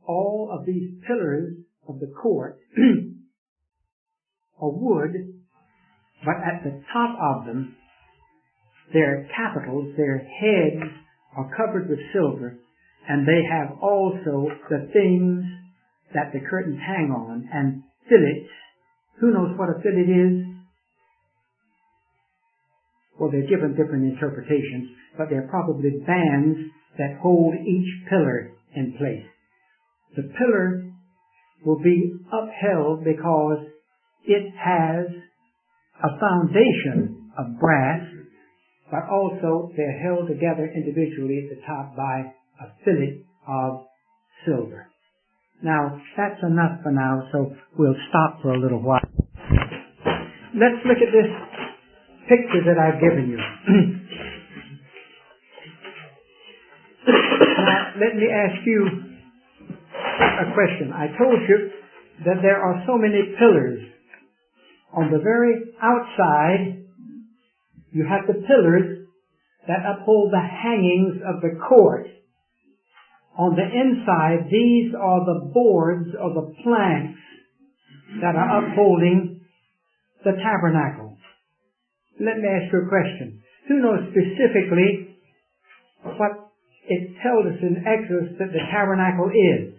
all of these pillars of the court are wood, but at the top of them, their capitals, their heads are covered with silver, and they have also the things that the curtains hang on, and fillets. Who knows what a fillet is? Well, they're given different interpretations, but they're probably bands that hold each pillar in place. The pillar will be upheld because it has a foundation of brass, but also they're held together individually at the top by a fillet of silver. Now, that's enough for now, so we'll stop for a little while. Let's look at this picture that I've given you. Now, let me ask you a question. I told you that there are so many pillars. On the very outside, you have the pillars that uphold the hangings of the court. On the inside, these are the boards or the planks that are upholding the tabernacle. Let me ask you a question. Who knows specifically what it tells us in Exodus that the tabernacle is?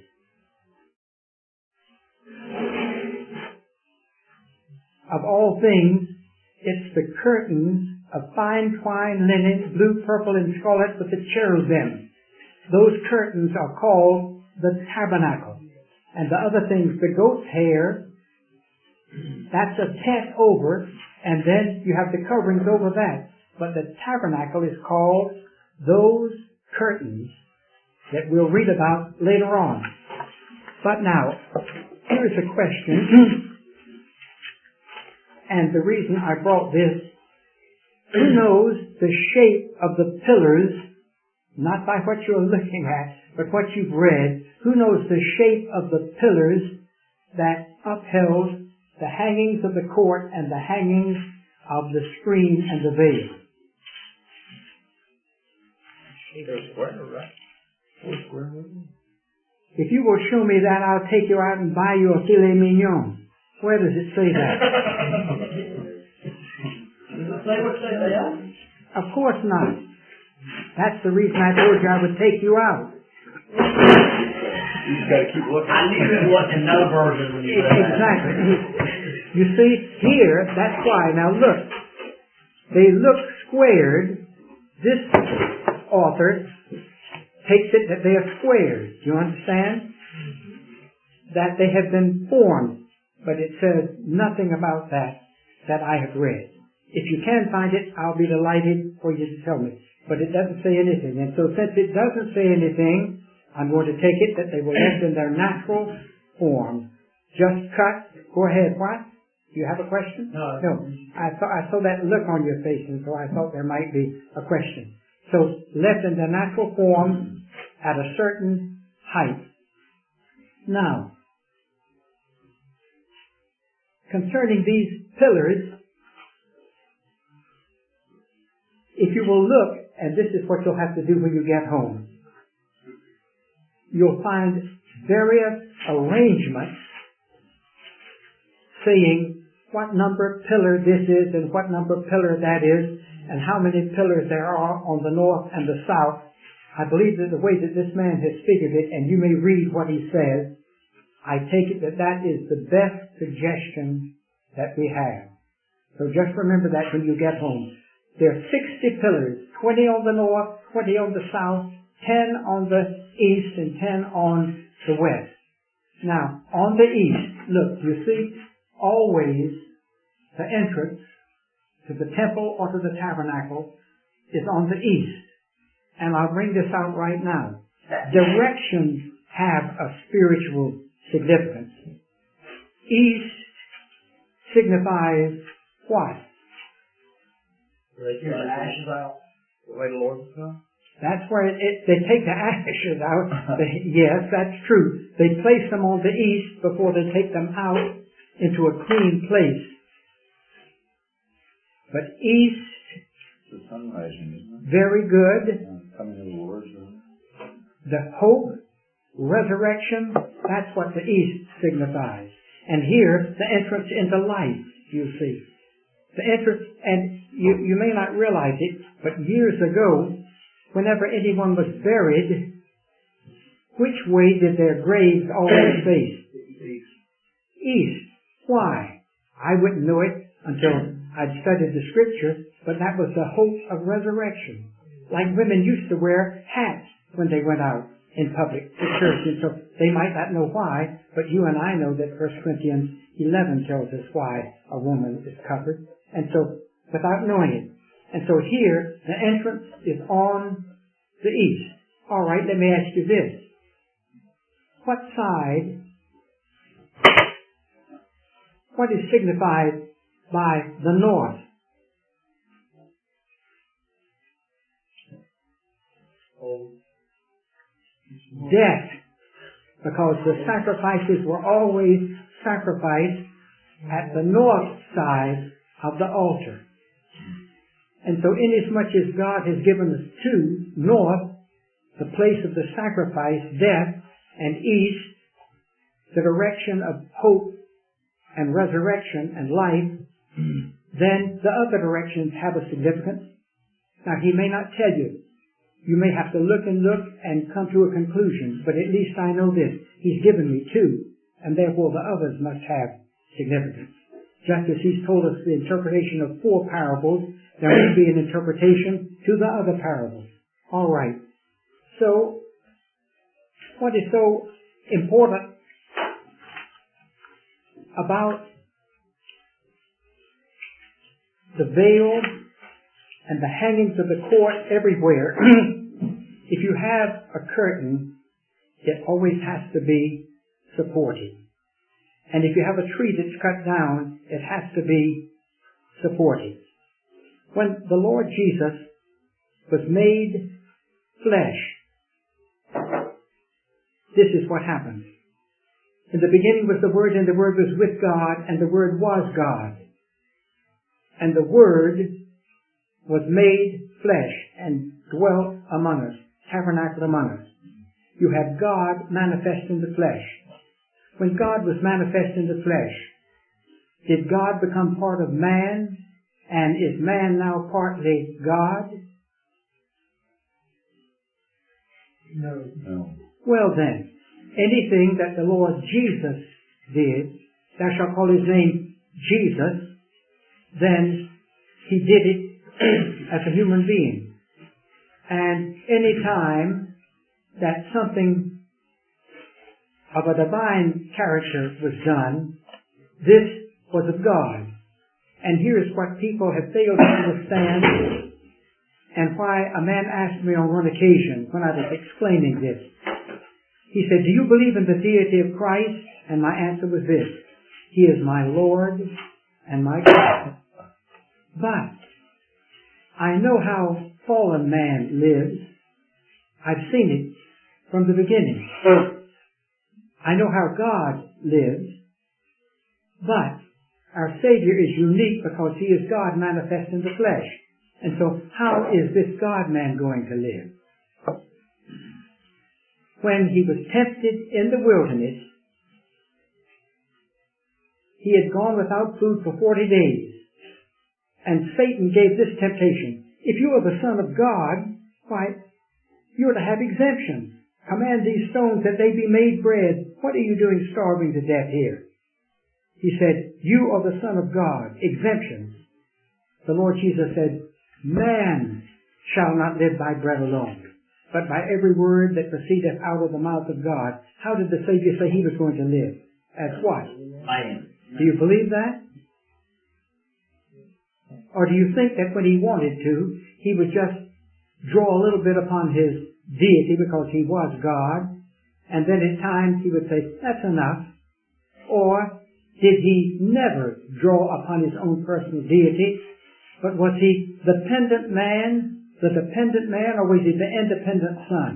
Of all things, it's the curtains of fine twined linen, blue, purple, and scarlet with the cherubim. Those curtains are called the tabernacle. And the other things, the goat's hair, that's a tent over, and then you have the coverings over that. But the tabernacle is called those curtains that we'll read about later on. But now, here's a question. And the reason I brought this, who knows the shape of the pillars, not by what you're looking at, but what you've read, who knows the shape of the pillars that upheld the hangings of the court and the hangings of the screen and the veil? They're square, right? Four square. If you will show me that, I'll take you out and buy you a filet mignon. Where does it say that? Does it say what they are? Of course not. That's the reason I told you I would take you out. You just got to keep looking. I knew it wasn't no version when you said that. Exactly. You see, here, that's why. Now look. They look squared. This author takes it that they are squared. Do you understand? That they have been formed. But it says nothing about that I have read. If you can find it, I'll be delighted for you to tell me. But it doesn't say anything. And so since it doesn't say anything, I'm going to take it that they were left in their natural form. Just cut. Go ahead. What? Do you have a question? No. I saw that look on your face, and so I thought there might be a question. So left in their natural form at a certain height. Now, concerning these pillars, if you will look, and this is what you'll have to do when you get home, you'll find various arrangements saying what number pillar this is and what number pillar that is and how many pillars there are on the north and the south. I believe that the way that this man has figured it, and you may read what he says, I take it that that is the best suggestion that we have. So just remember that when you get home. There are 60 pillars, 20 on the north, 20 on the south, 10 on the east, and 10 on the west. Now, on the east, look, you see, always the entrance to the temple or to the tabernacle is on the east. And I'll bring this out right now. Directions have a spiritual significance. East signifies what? They take the ashes out. The way the Lord will come? That's where they take the ashes out. Yes, that's true. They place them on the east before they take them out into a clean place. But east, It's the sun rising, isn't it? very good. Coming to the Lord. The hope resurrection, that's what the east signifies. And here, the entrance into life, you see. The entrance, and you may not realize it, but years ago, whenever anyone was buried, which way did their graves always face? East. Why? I wouldn't know it until I'd studied the scripture, but that was the hope of resurrection. Like women used to wear hats when they went out in public to church, and so they might not know why, but you and I know that 1 Corinthians 11 tells us why a woman is covered, and so without knowing it. And so here, the entrance is on the east. All right, let me ask you this. What side, what is signified by the north? Death, because the sacrifices were always sacrificed at the north side of the altar. And so inasmuch as God has given us two, north, the place of the sacrifice, death, and east, the direction of hope and resurrection and life, then the other directions have a significance. Now, he may not tell you. You may have to look and come to a conclusion, but at least I know this. He's given me two, and therefore the others must have significance. Just as he's told us the interpretation of 4 parables, there must be an interpretation to the other parables. All right. So, what is so important about the veil and the hangings of the court everywhere? If you have a curtain, it always has to be supported. And if you have a tree that's cut down, it has to be supported. When the Lord Jesus was made flesh, this is what happened. In the beginning was the Word, and the Word was with God, and the Word was God. And the Word was made flesh and dwelt among us, tabernacled among us. You have God manifest in the flesh. When God was manifest in the flesh, did God become part of man? And is man now partly God? No. Well then, anything that the Lord Jesus did, thou shalt call his name Jesus, then he did it as a human being. And any time that something of a divine character was done, this was of God. And here's what people have failed to understand, and why a man asked me on one occasion when I was explaining this. He said, do you believe in the deity of Christ? And my answer was this: He is my Lord and my God. But I know how fallen man lives. I've seen it from the beginning. I know how God lives. But our Savior is unique because he is God manifest in the flesh. And so how is this God-man going to live? When he was tempted in the wilderness, he had gone without food for 40 days. And Satan gave this temptation: if you are the Son of God, why, you're to have exemptions. Command these stones that they be made bread. What are you doing starving to death here? He said, you are the Son of God. Exemptions. The Lord Jesus said, man shall not live by bread alone, but by every word that proceedeth out of the mouth of God. How did the Savior say he was going to live? As what? I am. Do you believe that? Or do you think that when he wanted to, he would just draw a little bit upon his deity because he was God, and then at times he would say, that's enough? Or did he never draw upon his own personal deity, but was he the dependent man, or was he the independent son?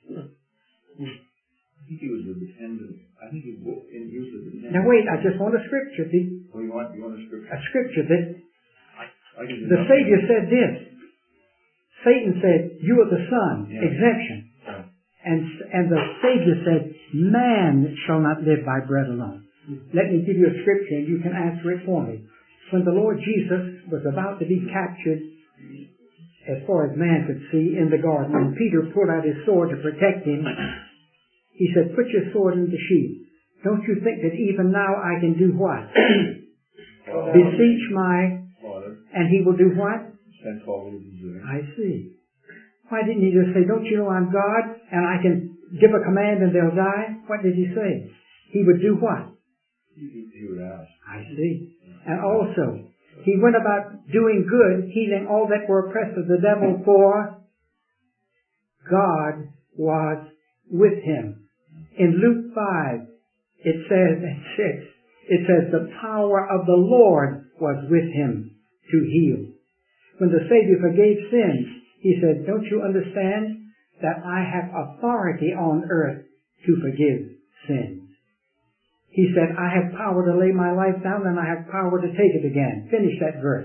I think he was a dependent. I think he was a dependent. Now wait, I just want a scripture. Oh, you want a scripture? A scripture that The Savior said this. Satan said, you are the Son, Yeah. exemption. Yeah. And the Savior said, man shall not live by bread alone. Let me give you a scripture and you can answer it for me. When the Lord Jesus was about to be captured, as far as man could see, in the garden, and Peter pulled out his sword to protect him, he said, put your sword in the sheath. Don't you think that even now I can do what? Beseech my... And he will do what? I see. Why didn't he just say, don't you know I'm God and I can give a command and they'll die? What did he say? He would do what? He would ask. I see. And also, he went about doing good, healing all that were oppressed of the devil, for God was with him. In Luke 5, it says, the power of the Lord was with him to heal. When the Savior forgave sins, he said, don't you understand that I have authority on earth to forgive sins? He said, I have power to lay my life down and I have power to take it again. Finish that verse.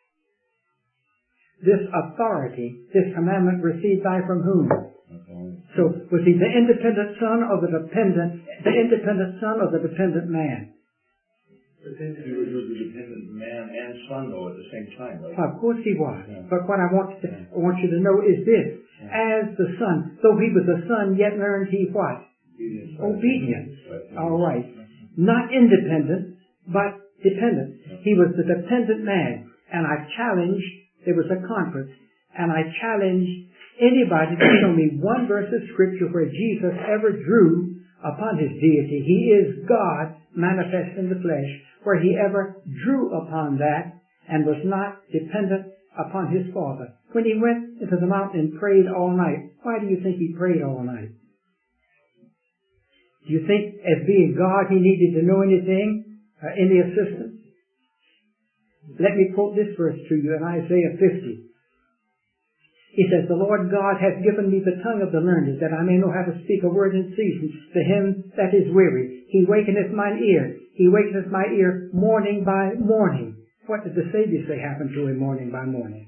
This authority, this commandment received I from whom? So, was he the independent son or the independent son or the dependent man? He was a dependent man and son, though, at the same time, right? Of course he was. Yeah. But what I want you to know is this. As the son, though he was a son, yet learned he what? Obedience. All right. Not independent, but dependent. He was the dependent man. And I challenged, there was a conference, and I challenged anybody to show me one verse of scripture where Jesus ever drew upon his deity. He is God manifest in the flesh, where he ever drew upon that and was not dependent upon his Father. When he went into the mountain and prayed all night, why do you think he prayed all night? Do you think as being God he needed to know anything, any assistance? Let me quote this verse to you in Isaiah 50. He says, the Lord God hath given me the tongue of the learned, that I may know how to speak a word in season to him that is weary. He wakeneth mine ear. He wakeneth my ear morning by morning. What did the Savior say happened to him morning by morning?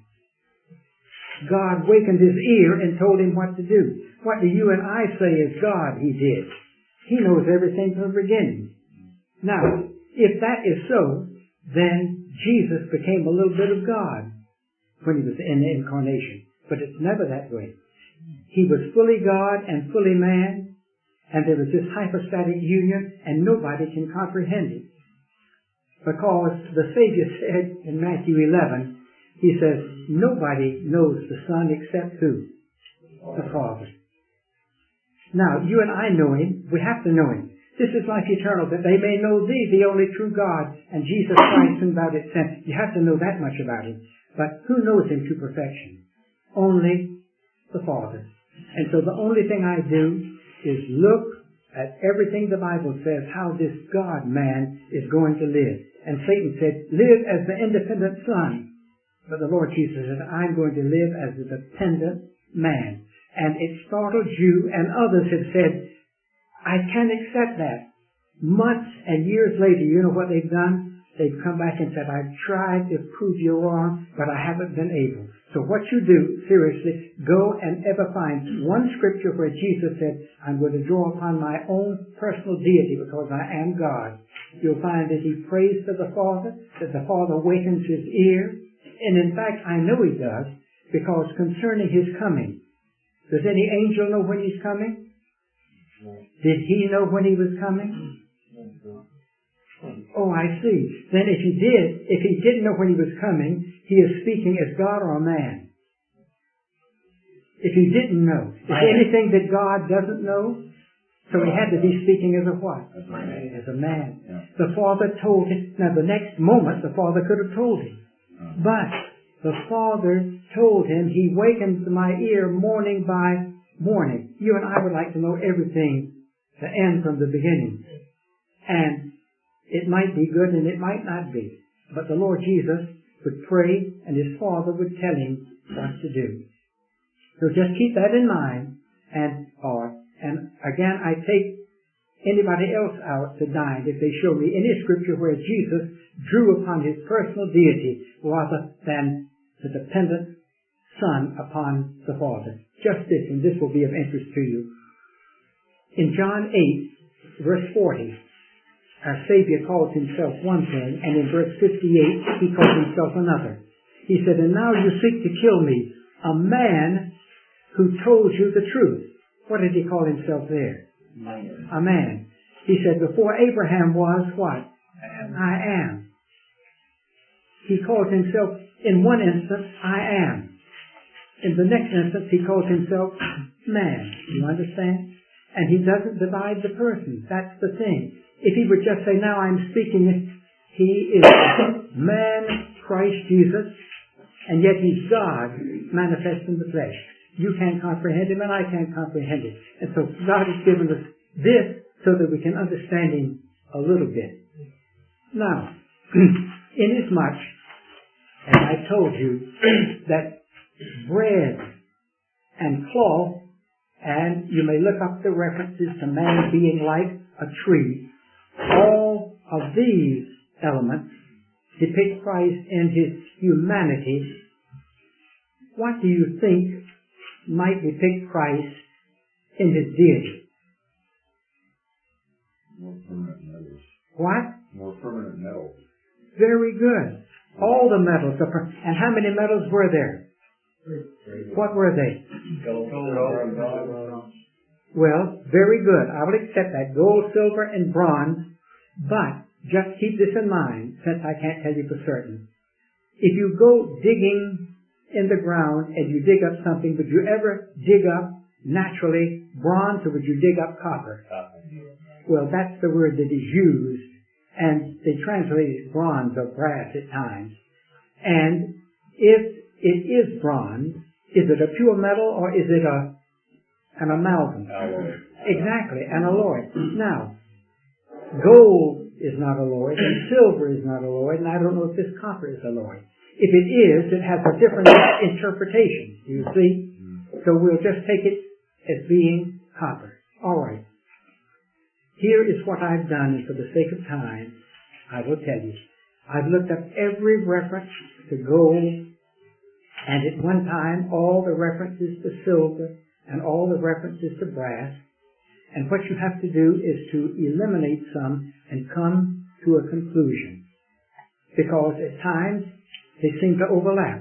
God wakened his ear and told him what to do. What do you and I say is God he did? He knows everything from the beginning. Now, if that is so, then Jesus became a little bit of God when he was in the incarnation. But it's never that way. He was fully God and fully man, and there was this hypostatic union, and nobody can comprehend it. Because the Savior said in Matthew 11, he says, nobody knows the Son except who? The Father. Now, you and I know him. We have to know him. This is life eternal, that they may know thee, the only true God, and Jesus Christ whom thou didst send. You have to know that much about him. But who knows him to perfection? Only the Father. And so the only thing I do is look at everything the Bible says, how this God-man is going to live. And Satan said, live as the independent son. But the Lord Jesus said, I'm going to live as a dependent man. And it startled you, and others have said, I can't accept that. Months and years later, you know what they've done? They've come back and said, I've tried to prove you wrong, but I haven't been able. So what you do, seriously, go and ever find one scripture where Jesus said, I'm going to draw upon my own personal deity because I am God. You'll find that he prays to the Father, that the Father wakens his ear. And in fact, I know he does, because concerning his coming, does any angel know when he's coming? Did he know when he was coming? Oh, I see. Then if he didn't know when he was coming, he is speaking as God or a man. If he didn't know, is there anything that God doesn't know? So he had to be speaking as a what? As a man. Yeah. The Father told him. Now the next moment the Father could have told him. But the Father told him, he wakens my ear morning by morning. You and I would like to know everything, the end from the beginning. And it might be good and it might not be. But the Lord Jesus would pray and his Father would tell him what to do. So just keep that in mind. And again, I take anybody else out to dine if they show me any scripture where Jesus drew upon his personal deity rather than the dependent Son upon the Father. Just this, and this will be of interest to you. In John 8, verse 40, our Savior calls himself one thing, and in verse 58, he calls himself another. He said, and now you seek to kill me, a man who told you the truth. What did he call himself there? Man. A man. He said, before Abraham was what? I am. He calls himself, in one instance, I am. In the next instance, he calls himself man. You understand? And he doesn't divide the persons. That's the thing. If he would just say, now I'm speaking, he is man, Christ Jesus, and yet he's God manifest in the flesh. You can't comprehend him and I can't comprehend it. And so God has given us this so that we can understand him a little bit. Now, inasmuch as I told you that bread and cloth, and you may look up the references to man being like a tree, all of these elements depict Christ in his humanity. What do you think might depict Christ in his deity? More permanent metals. What? More permanent metals. Very good. All the metals. And how many metals were there? What were they? Gold. Well, very good. I will accept that. Gold, silver, and bronze. But just keep this in mind, since I can't tell you for certain. If you go digging in the ground and you dig up something, would you ever dig up naturally bronze, or would you dig up copper? Well, that's the word that is used, and they translate it bronze or brass at times. And if it is bronze, is it a pure metal or is it an amalgam? Alloy. Exactly, an alloy. Now, gold is not alloyed, and silver is not alloyed, and I don't know if this copper is alloyed. If it is, it has a different interpretation, you see? So we'll just take it as being copper. All right. Here is what I've done, and for the sake of time, I will tell you. I've looked up every reference to gold, and at one time all the references to silver, and all the references to brass. And what you have to do is to eliminate some and come to a conclusion. Because at times they seem to overlap.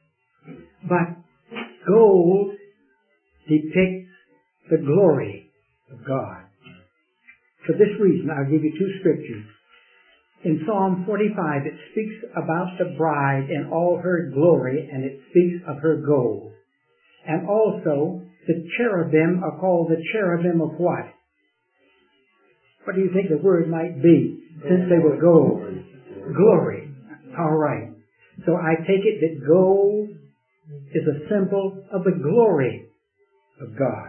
But gold depicts the glory of God. For this reason, I'll give you two scriptures. In Psalm 45, it speaks about the bride in all her glory, and it speaks of her gold. And also, the cherubim are called the cherubim of what? What do you think the word might be, since they were gold? Glory. All right. So I take it that gold is a symbol of the glory of God.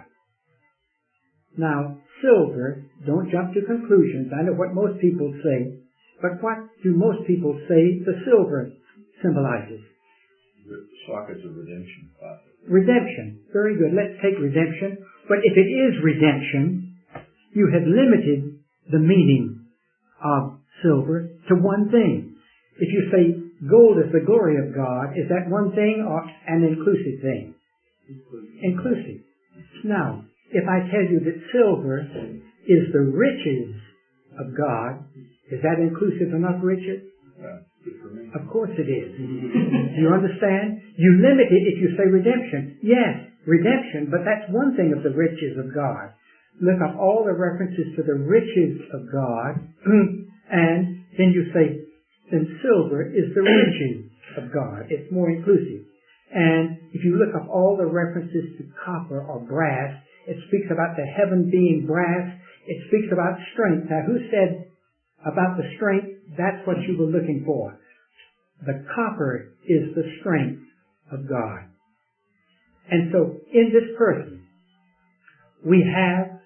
Now, silver, don't jump to conclusions. I know what most people say, but what do most people say the silver symbolizes? The sockets of redemption. Redemption. Very good. Let's take redemption. But if it is redemption, you have limited the meaning of silver to one thing. If you say gold is the glory of God, is that one thing or an inclusive thing? Inclusive. Now, if I tell you that silver is the riches of God, is that inclusive enough riches? Good for me. Of course it is. Do you understand? You limit it if you say redemption. Yes, redemption, but that's one thing of the riches of God. Look up all the references to the riches of God, and then you say, then silver is the riches of God. It's more inclusive. And if you look up all the references to copper or brass, it speaks about the heaven being brass. It speaks about strength. Now, who said about the strength? That's what you were looking for. The copper is the strength of God. And so, in this person, we have,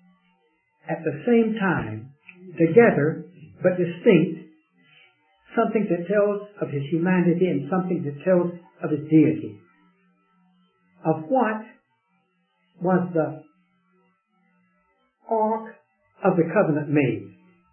at the same time, together, but distinct, something that tells of his humanity and something that tells of his deity. Of what was the Ark of the Covenant made?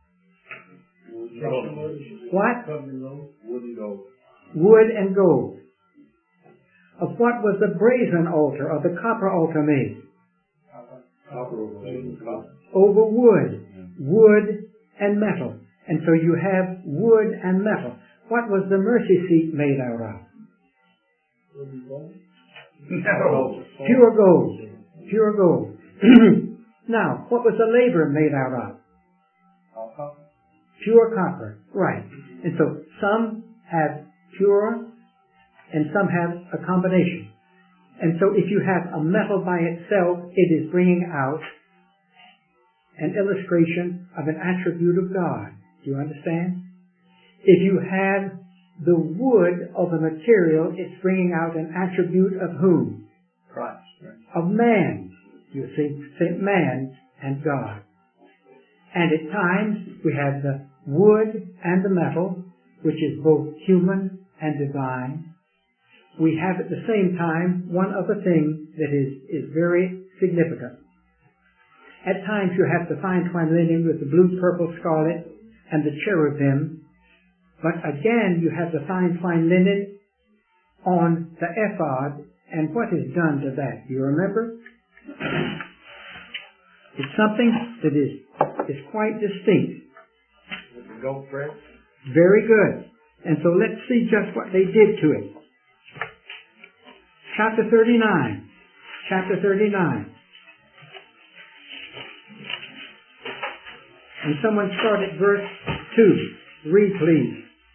What? Wood and gold. Wood and gold. Of what was the brazen altar or the copper altar made? Copper over copper. Over wood. Wood and metal. And so you have wood and metal. What was the mercy seat made out of? No. Pure gold. Pure gold. Now, what was the laver made out of? All copper. Pure copper. Right. And so some have pure and some have a combination. And so if you have a metal by itself, it is bringing out an illustration of an attribute of God. Do you understand? If you have the wood of a material, it's bringing out an attribute of whom? Christ. Of man. You see, man and God. And at times we have the wood and the metal, which is both human and divine. We have at the same time one other thing that is very significant. At times you have the fine twined linen with the blue, purple, scarlet, and the cherubim. But again you have the fine twined linen on the ephod. And what is done to that? Do you remember? It's something that is quite distinct. With the gold thread. Very good. And so let's see just what they did to it. Chapter 39. Chapter 39. And someone start at verse 2. Read, please.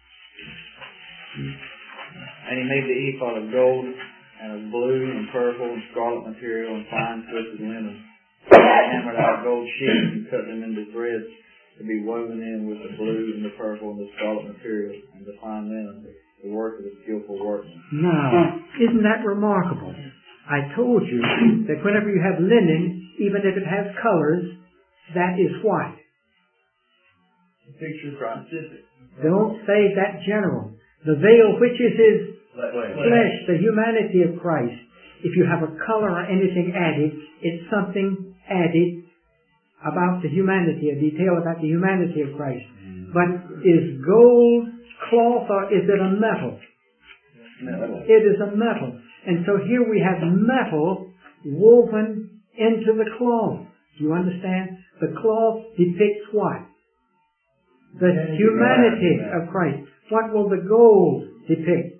And he made the ephod of gold, and of blue, and purple, and scarlet material, and fine twisted linen. And hammered out gold sheets, and cut them into threads, to be woven in with the blue, and the purple, and the scarlet material, and the fine linen, the work of a skillful workman. Now, isn't that remarkable? I told you that whenever you have linen, even if it has colors, that is what? Picture Christ. Don't say that general. The veil, which is his flesh, the humanity of Christ. If you have a color or anything added, it's something added about the humanity, a detail about the humanity of Christ. But is gold cloth or is it a metal? Metal. It is a metal. And so here we have metal woven into the cloth. Do you understand? The cloth depicts what? The humanity of Christ. What will the gold depict?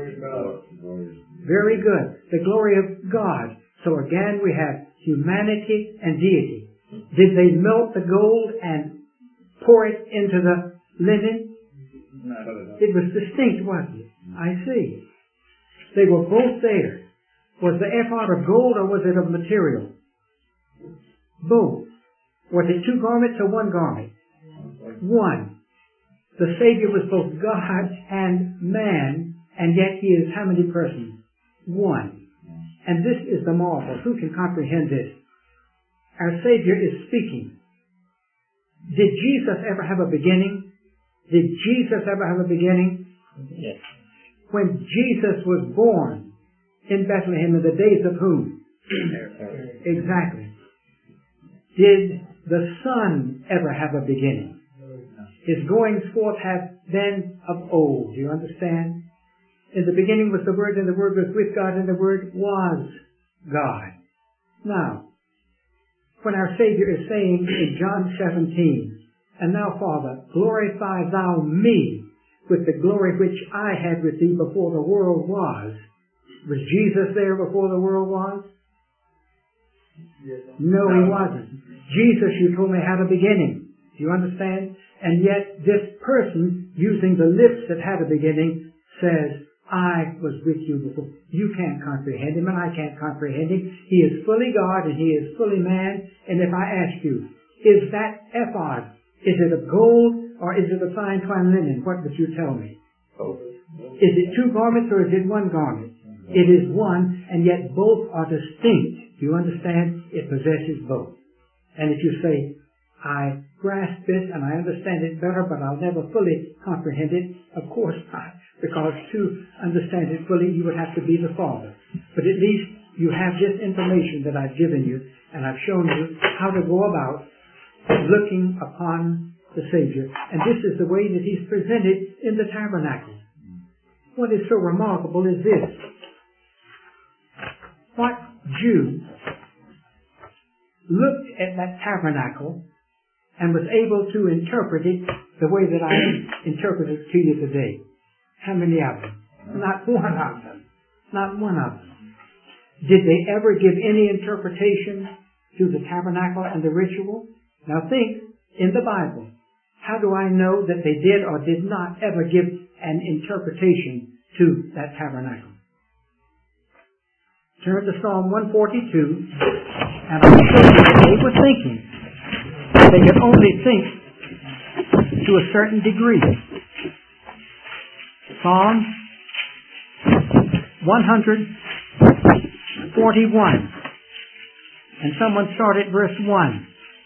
Very good. The glory of God. So again we have humanity and deity. Did they melt the gold and pour it into the linen? It was distinct, wasn't it? I see. They were both there. Was the ephod of gold or was it of material? Both. Was it two garments or one garment? One. The Savior was both God and man, and yet He is how many persons? One. And this is the marvel. Who can comprehend this? Our Savior is speaking. Did Jesus ever have a beginning? Did Jesus ever have a beginning? Yes. When Jesus was born in Bethlehem in the days of whom? Exactly. Did the Son ever have a beginning? His goings forth have been of old. Do you understand? In the beginning was the Word, and the Word was with God, and the Word was God. Now, when our Savior is saying in John 17, and now, Father, glorify thou me with the glory which I had with thee before the world was. Was Jesus there before the world was? No, He wasn't. Jesus, you told me, had a beginning. Do you understand? And yet this person, using the lips that had a beginning, says, I was with you before. You can't comprehend Him, and I can't comprehend Him. He is fully God, and He is fully man. And if I ask you, is that ephod, is it of gold, or is it of fine twined linen? What would you tell me? Is it two garments, or is it one garment? It is one, and yet both are distinct. Do you understand? It possesses both. And if you say, I grasp this and I understand it better, but I'll never fully comprehend it, of course not. Because to understand it fully, you would have to be the Father. But at least you have this information that I've given you, and I've shown you how to go about looking upon the Savior. And this is the way that He's presented in the tabernacle. What is so remarkable is this. What Jew looked at that tabernacle and was able to interpret it the way that I interpret it to you today? How many of them? Not one of them. Not one of them. Did they ever give any interpretation to the tabernacle and the ritual? Now think, in the Bible, how do I know that they did or did not ever give an interpretation to that tabernacle? Turn to Psalm 142, and I'll show you that they were thinking. They could only think to a certain degree. Psalm 141. And someone start at verse 1.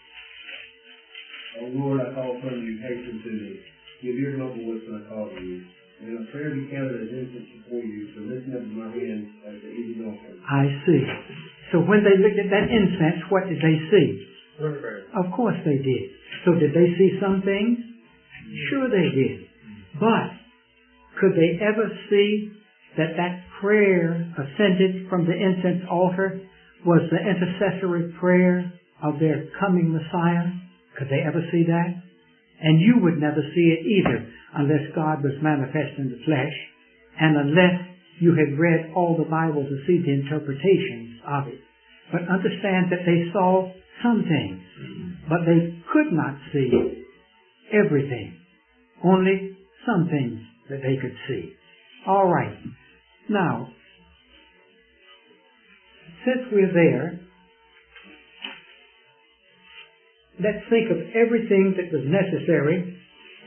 O Lord, I call upon you, hasten to me. Give your noble lips when I call to you. And a prayer be counted as incense before you, so listen up to my hands as the easy offering. I see. So when they looked at that incense, what did they see? Prayer. Of course they did. So did they see some things? Sure they did. But could they ever see that that prayer ascended from the incense altar was the intercessory prayer of their coming Messiah? Could they ever see that? And you would never see it either unless God was manifest in the flesh and unless you had read all the Bible to see the interpretations of it. But understand that they saw some things, but they could not see everything. Only some things that they could see. All right. Now, since we're there, let's think of everything that was necessary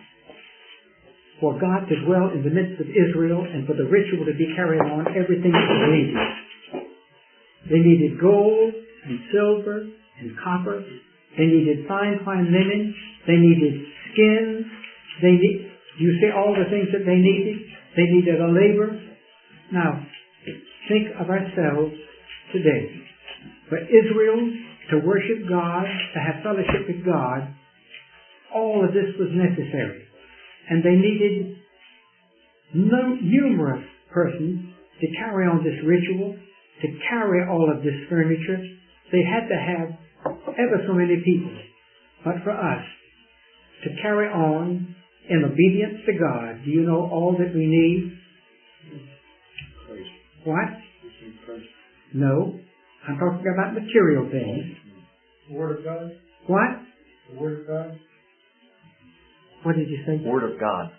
for God to dwell in the midst of Israel and for the ritual to be carried on, everything that was needed. They needed gold and silver and copper. They needed fine linen. They needed skins. You see all the things that they needed? They needed a labor. Now, think of ourselves today. For Israel to worship God, to have fellowship with God, all of this was necessary. And they needed numerous persons to carry on this ritual, to carry all of this furniture. They had to have ever so many people. But for us, to carry on in obedience to God, do you know all that we need? What? No. I'm talking about material things. The Word of God? What? The Word of God? What did you say? Word of God.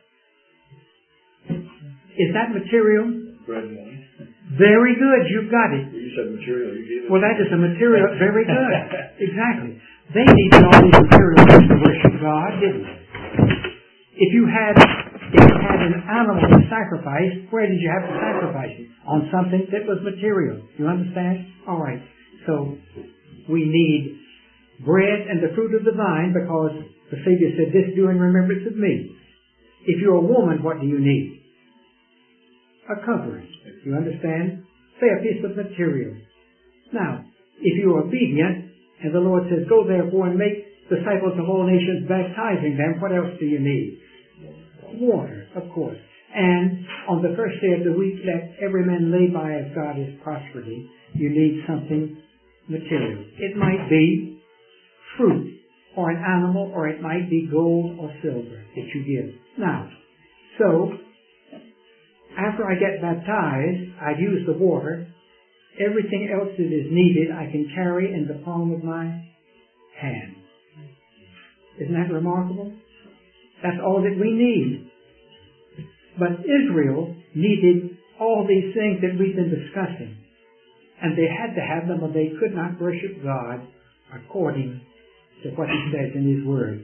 Is that material? Bread and wine. Very good. You've got it. You said material. You gave it. Well, that is a material. Very good. Exactly. They needed all these material things to worship God, didn't they? If you had an animal to sacrifice, where did you have to sacrifice it? On something that was material. You understand? All right. So we need bread and the fruit of the vine because the Savior said, "This do in remembrance of me." If you're a woman, what do you need? A covering. You understand? Say a piece of material. Now, if you're obedient, and the Lord says, "Go therefore and make disciples of all nations, baptizing them," what else do you need? Water, of course. And on the first day of the week, let every man lay by as God has prospered him. You need something material. It might be fruit, or an animal, or it might be gold or silver that you give. Now, so, after I get baptized, I use the water. Everything else that is needed, I can carry in the palm of my hand. Isn't that remarkable? That's all that we need. But Israel needed all these things that we've been discussing. And they had to have them or they could not worship God according to what He says in His Word.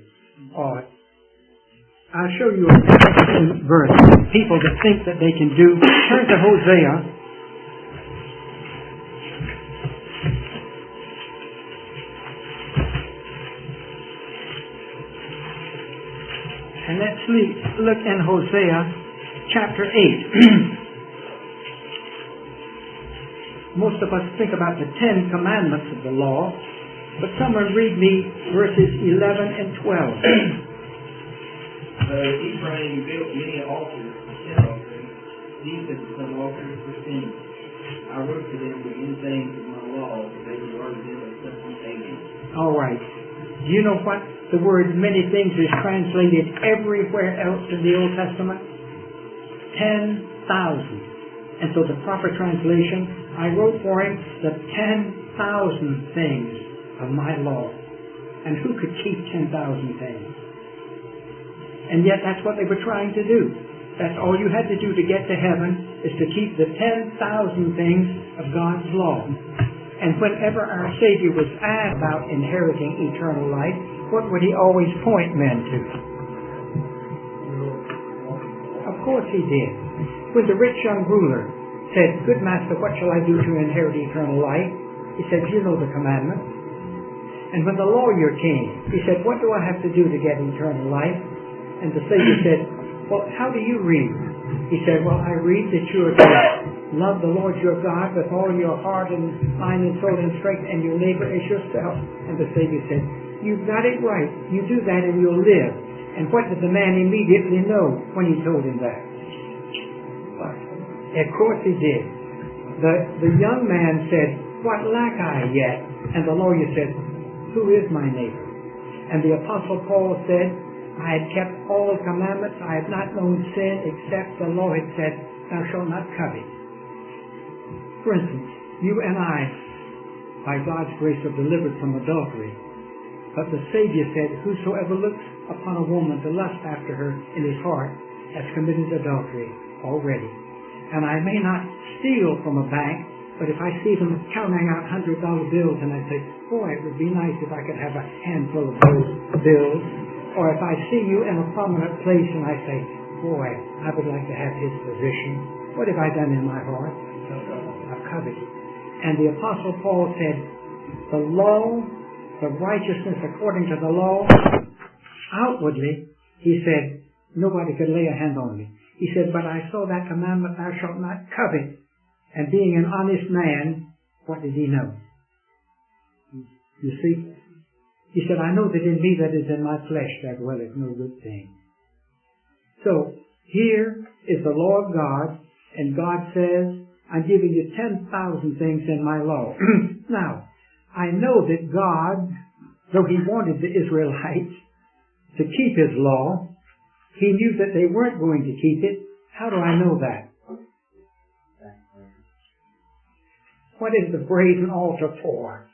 I'll show you a verse. People that think that they can do. Turn to Hosea. And let's look in Hosea chapter 8. Most of us think about the 10 commandments of the law, but someone read me verses 11 and 12. Ephraim built many altars for sin offerings. These have become altars for sin. I wrote to them the many things of my law, but they regarded them as something alien. All right. Do you know what the word many things is translated everywhere else in the Old Testament? 10,000. And so the proper translation, I wrote for him the 10,000 things of my law. And who could keep 10,000 things? And yet that's what they were trying to do. That's all you had to do to get to heaven, is to keep the 10,000 things of God's law. And whenever our Savior was asked about inheriting eternal life, what would he always point men to? Of course he did. When the rich young ruler said, "Good master, what shall I do to inherit eternal life?" He said, "You know the commandments." And when the lawyer came, he said, "What do I have to do to get eternal life?" And the Savior said, "Well, how do you read?" He said, "Well, I read that you are to love the Lord your God with all your heart and mind and soul and strength, and your neighbor as yourself." And the Savior said, "You've got it right. You do that and you'll live." And what did the man immediately know when he told him that? Of course he did. The young man said, "What lack I yet?" And the lawyer said, "Who is my neighbor?" And the Apostle Paul said, "I had kept all the commandments. I have not known sin except the law had said, 'Thou shalt not covet.'" For instance, you and I, by God's grace, are delivered from adultery. But the Savior said, "Whosoever looks upon a woman to lust after her in his heart has committed adultery already." And I may not steal from a bank, but if I see them counting out $100 bills and I say, "Boy, it would be nice if I could have a handful of those bills," or if I see you in a prominent place and I say, "Boy, I would like to have his position," what have I done in my heart? I've coveted. And the Apostle Paul said, the law, the righteousness according to the law, outwardly, he said, nobody could lay a hand on me. He said, but I saw that commandment, "Thou shalt not covet." And being an honest man, what did he know? You see? He said, "I know that in me that is in my flesh that dwelleth no good thing." So, here is the law of God, and God says, "I'm giving you 10,000 things in my law." Now, I know that God, though he wanted the Israelites to keep his law, he knew that they weren't going to keep it. How do I know that? What is the brazen altar for?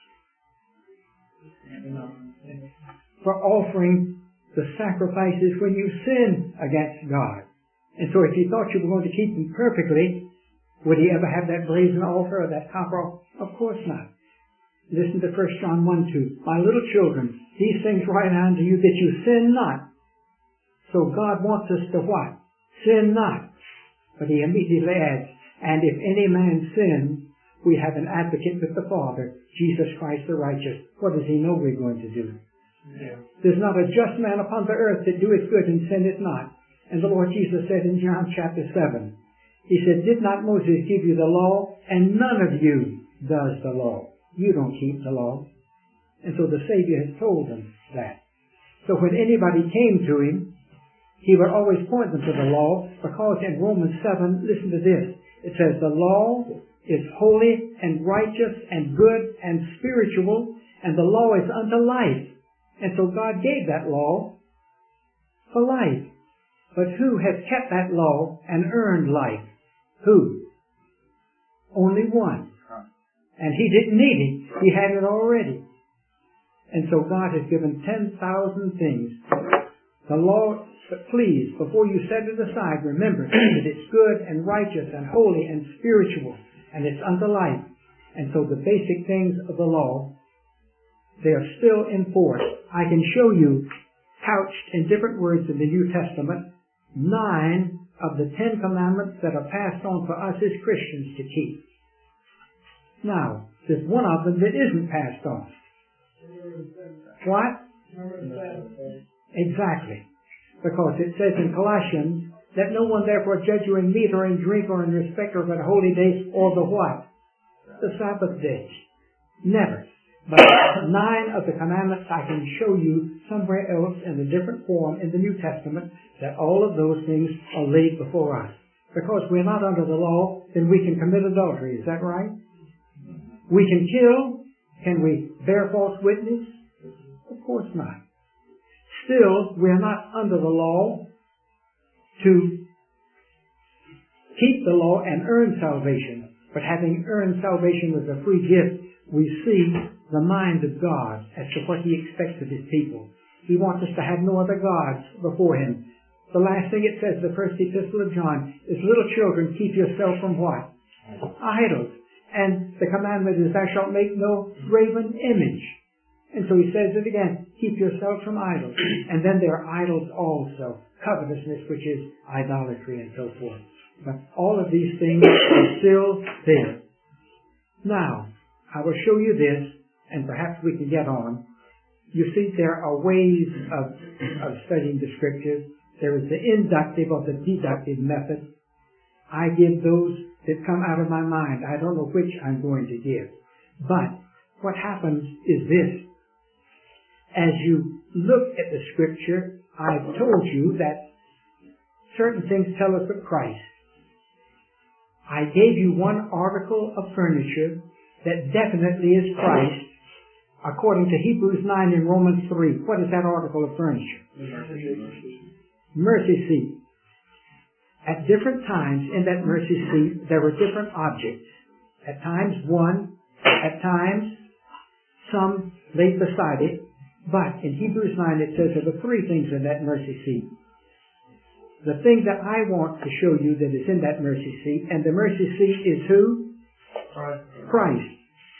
For offering the sacrifices when you sin against God. And so if he thought you were going to keep them perfectly, would he ever have that brazen altar or that copper altar? Of course not. Listen to 1 John 1:2. "My little children, these things write unto you that you sin not." So God wants us to what? Sin not. But he immediately adds, "And if any man sin, we have an advocate with the Father, Jesus Christ the righteous." What does he know we're going to do? Yeah. "There's not a just man upon the earth that doeth good and sinneth not." And the Lord Jesus said in John chapter 7, he said, "Did not Moses give you the law? And none of you does the law." You don't keep the law. And so the Savior has told them that. So when anybody came to him, he would always point them to the law, because in Romans 7, listen to this, it says, "The law is holy and righteous and good and spiritual, and the law is unto life." And so God gave that law for life. But who has kept that law and earned life? Who? Only one. And he didn't need it. He had it already. And so God has given 10,000 things. The law, but please, before you set it aside, remember that it's good and righteous and holy and spiritual, and it's unto life. And so the basic things of the law, they are still in force. I can show you, couched in different words in the New Testament, 9 of the 10 commandments that are passed on for us as Christians to keep. Now, there's one of them that isn't passed on. What? Exactly. Because it says in Colossians, "Let no one therefore judge you in meat or in drink or in respect of a holy day or the what? The Sabbath day." Never. But 9 of the commandments I can show you somewhere else in a different form in the New Testament that all of those things are laid before us. Because we're not under the law, then we can commit adultery. Is that right? We can kill. Can we bear false witness? Of course not. Still, we are not under the law to keep the law and earn salvation. But having earned salvation with a free gift, we see the mind of God as to what He expects of His people. He wants us to have no other gods before Him. The last thing it says, the first epistle of John, is, little children, keep yourself from what? Idols. And the commandment is, thou shalt make no graven image. And so he says it again, keep yourself from idols. And then there are idols also, covetousness, which is idolatry and so forth. But all of these things are still there. Now, I will show you this, and perhaps we can get on. You see, there are ways of studying the Scriptures. There is the inductive or the deductive method. I give those that come out of my mind. I don't know which I'm going to give. But what happens is this. As you look at the Scripture, I've told you that certain things tell us of Christ. I gave you one article of furniture that definitely is Christ, according to Hebrews 9 and Romans 3. What is that article of furniture? Mercy seat. At different times in that mercy seat, there were different objects. At times one, at times some laid beside it. But in Hebrews 9 it says there were three things in that mercy seat. The thing that I want to show you that is in that mercy seat, and the mercy seat is who? Christ.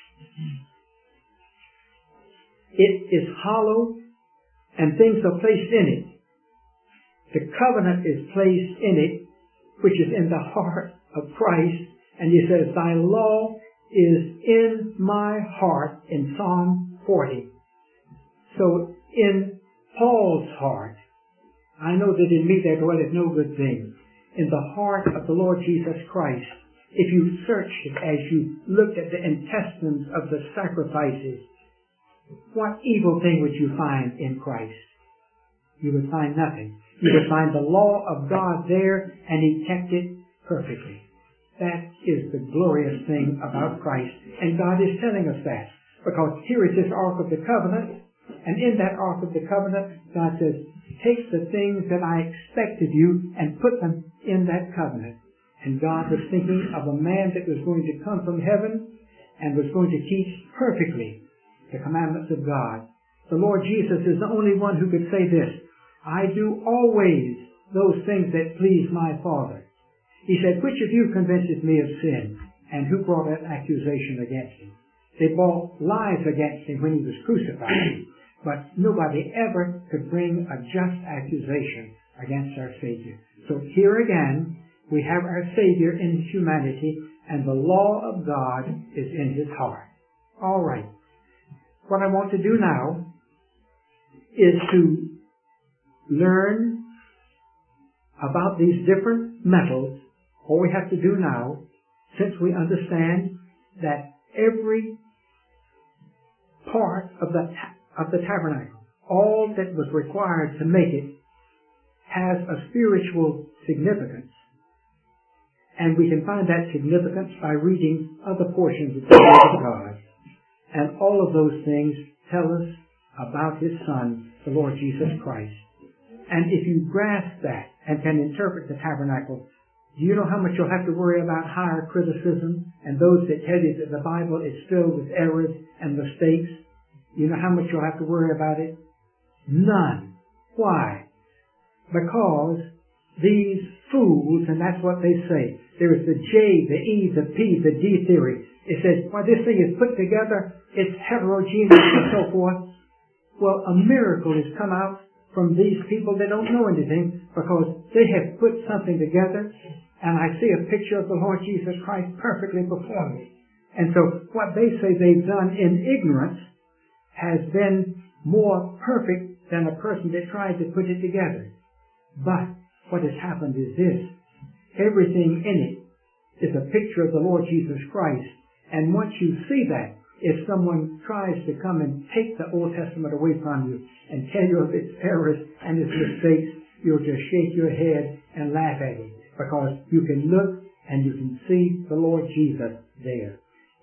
It is hollow, and things are placed in it. The covenant is placed in it, which is in the heart of Christ, and he says, thy law is in my heart, in Psalm 40. So, in Paul's heart, I know that in me there dwelleth no good thing. In the heart of the Lord Jesus Christ, if you search it as you looked at the intestines of the sacrifices, what evil thing would you find in Christ? You would find nothing. You would find the law of God there, and He kept it perfectly. That is the glorious thing about Christ. And God is telling us that. Because here is this Ark of the Covenant, and in that Ark of the Covenant, God says, take the things that I expected you and put them in that covenant. And God was thinking of a man that was going to come from heaven and was going to teach perfectly the commandments of God. The Lord Jesus is the only one who could say this, I do always those things that please my Father. He said, which of you convinces me of sin? And who brought an accusation against him? They brought lies against him when he was crucified. But nobody ever could bring a just accusation against our Savior. So here again, we have our Savior in His humanity, and the law of God is in His heart. All right. What I want to do now is to learn about these different metals. All we have to do now, since we understand that every part of the tabernacle, all that was required to make it, has a spiritual significance. And we can find that significance by reading other portions of the Word of God. And all of those things tell us about His Son, the Lord Jesus Christ. And if you grasp that and can interpret the tabernacle, do you know how much you'll have to worry about higher criticism and those that tell you that the Bible is filled with errors and mistakes? You know how much you'll have to worry about it? None. Why? Because these fools, and that's what they say, there is the J, the E, the P, the D theory. It says, well, this thing is put together, it's heterogeneous and so forth. Well, a miracle has come out from these people that don't know anything because they have put something together, and I see a picture of the Lord Jesus Christ perfectly before me. And so what they say they've done in ignorance has been more perfect than a person that tried to put it together. But what has happened is this. Everything in it is a picture of the Lord Jesus Christ. And once you see that, if someone tries to come and take the Old Testament away from you and tell you of its errors and its mistakes, you'll just shake your head and laugh at it. Because you can look and you can see the Lord Jesus there.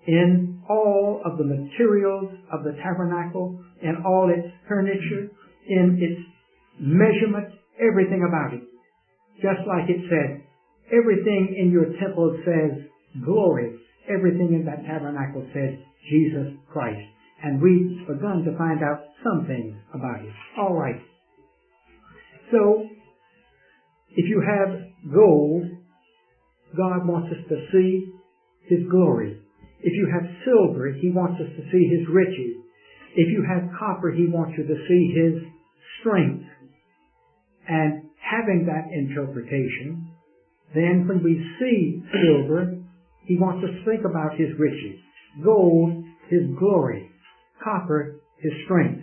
in all of the materials of the tabernacle, in all its furniture, in its measurement, everything about it. Just like it said, everything in your temple says glory. Everything in that tabernacle says Jesus Christ. And we've begun to find out some things about it. All right. So, if you have gold, God wants us to see His glory. If you have silver, He wants us to see His riches. If you have copper, He wants you to see His strength. And having that interpretation, then when we see silver, He wants us to think about His riches. Gold, His glory. Copper, His strength.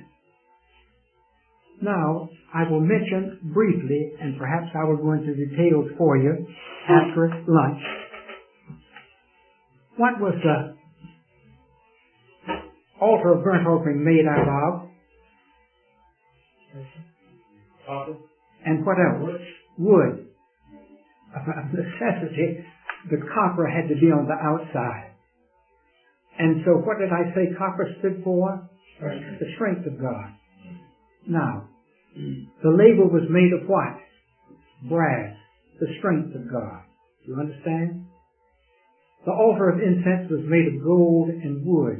Now, I will mention briefly, and perhaps I will go into details for you after lunch. What was the altar of burnt offering made out of? Copper. And what else? Wood. Of necessity, the copper had to be on the outside. And so what did I say copper stood for? The strength of God. Now, the labor was made of what? Brass. The strength of God. You understand? The altar of incense was made of gold and wood.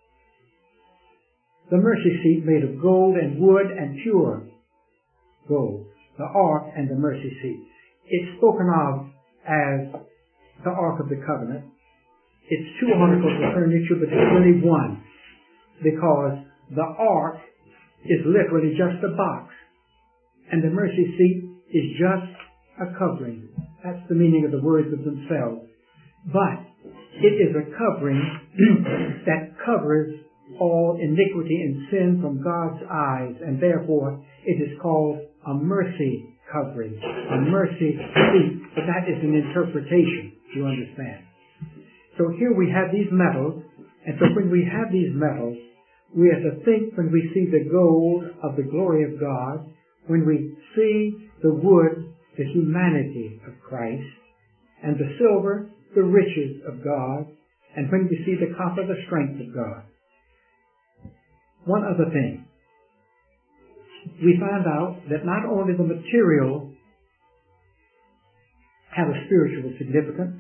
The mercy seat made of gold and wood and pure gold. The ark and the mercy seat. It's spoken of as the Ark of the Covenant. It's two articles of furniture, but it's really one. Because the ark is literally just a box. And the mercy seat is just a covering. That's the meaning of the words of themselves. But it is a covering that covers all iniquity and sin from God's eyes. And therefore, it is called a mercy covering, a mercy seat. But that is an interpretation, you understand. So here we have these metals, and so when we have these metals, we have to think when we see the gold of the glory of God, when we see the wood, the humanity of Christ, and the silver, the riches of God, and when we see the copper, the strength of God. One other thing. We found out that not only the material had a spiritual significance,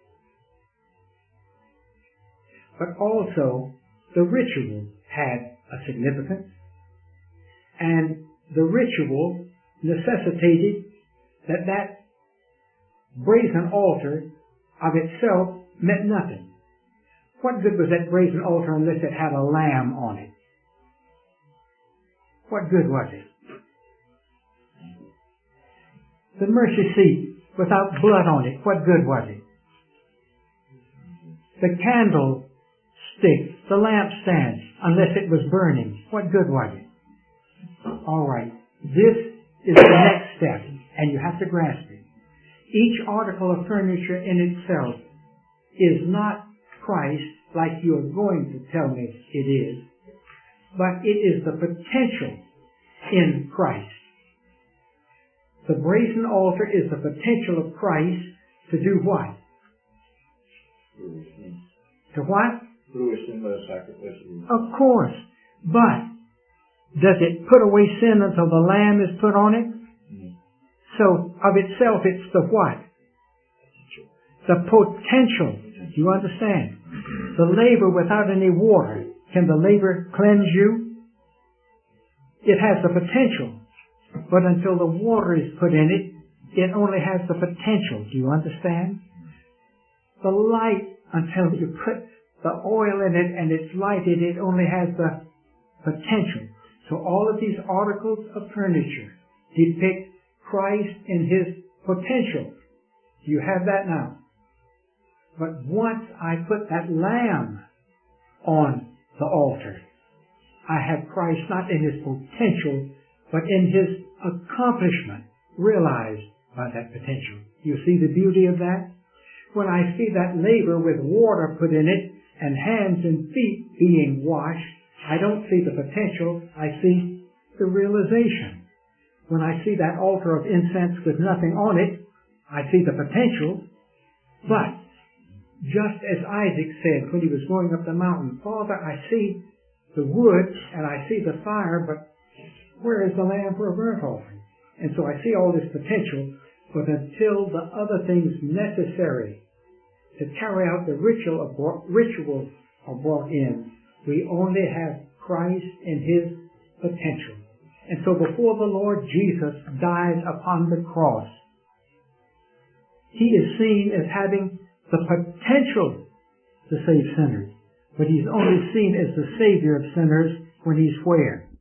but also the ritual had a significance, and the ritual necessitated that brazen altar of itself meant nothing. What good was that brazen altar unless it had a lamb on it? What good was it? The mercy seat without blood on it, what good was it? The candlestick, the lampstand, unless it was burning, what good was it? All right. This is the next step, and you have to grasp it. Each article of furniture in itself is not Christ like you are going to tell me it is, but it is the potential in Christ. The brazen altar is the potential of Christ to do what? To what? Through a sinless sacrifice. Of course. But does it put away sin until the Lamb is put on it? So, of itself, it's the what? The potential. Do you understand? The laver without any water. Can the laver cleanse you? It has the potential. But until the water is put in it, it only has the potential. Do you understand? The light, until you put the oil in it and it's lighted, it only has the potential. So all of these articles of furniture depict Christ in His potential. Do you have that now? But once I put that lamb on the altar, I have Christ not in His potential, but in His accomplishment realized by that potential. You see the beauty of that? When I see that laver with water put in it and hands and feet being washed, I don't see the potential, I see the realization. When I see that altar of incense with nothing on it, I see the potential, but just as Isaac said when he was going up the mountain, Father, I see the wood and I see the fire, but where is the lamb for a burnt offering? And so I see all this potential, but until the other things necessary to carry out the rituals are brought in, we only have Christ and His potential. And so before the Lord Jesus dies upon the cross, He is seen as having the potential to save sinners, but He's only seen as the Savior of sinners when He's where?